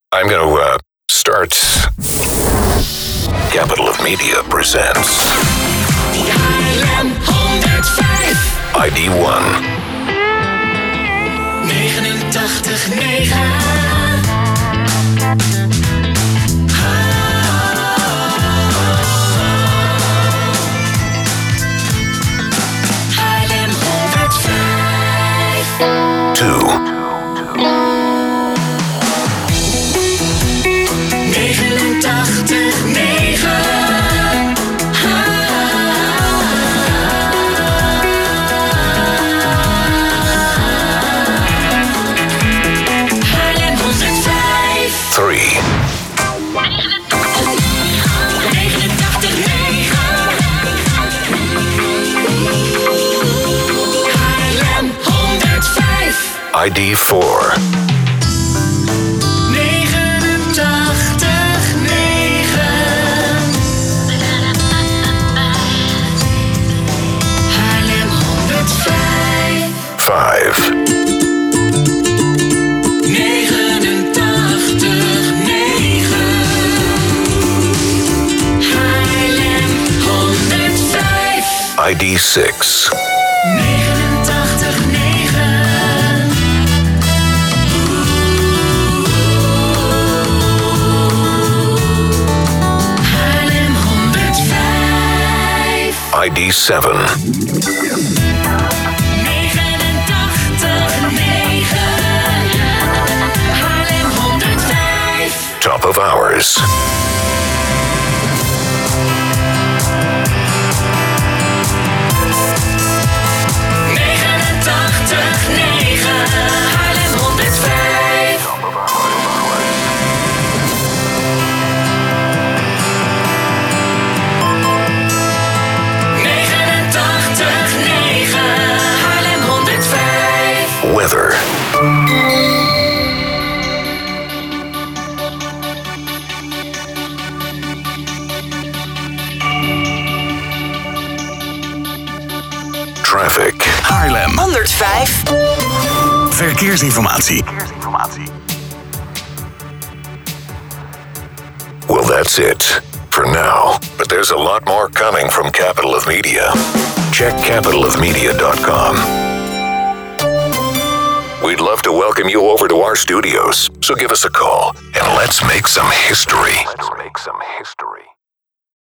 I'm going to start. Capital of Media presents Haarlem 105 ID1 89.9 Haarlem 105 2 3 ID4 5 ID6 ID7 Top of hours. Weather. Traffic. Haarlem 105 Verkeersinformatie. Well, that's it for now. But there's a lot more coming from Capital of Media. Check capitalofmedia.com. We'd love to welcome you over to our studios, so give us a call and let's make some history.